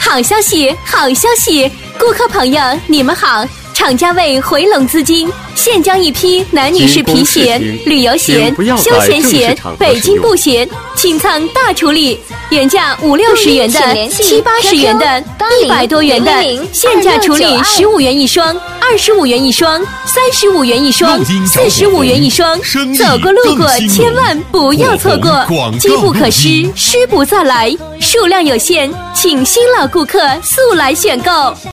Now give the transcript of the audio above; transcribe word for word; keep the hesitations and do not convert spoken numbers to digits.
好消息，好消息！顾客朋友，你们好！厂家为回笼资金，现将一批男女士皮鞋、旅游鞋、休闲鞋、北京布鞋清仓大处理，原价五六十元的、七八十元的、一百多元的，现价处理十五元一双、二十五元一双、三十五元一双、四十五元一双。走过路过，千万不要错过！机不可失，失不再来，数量有限，请新老顾客速来选购。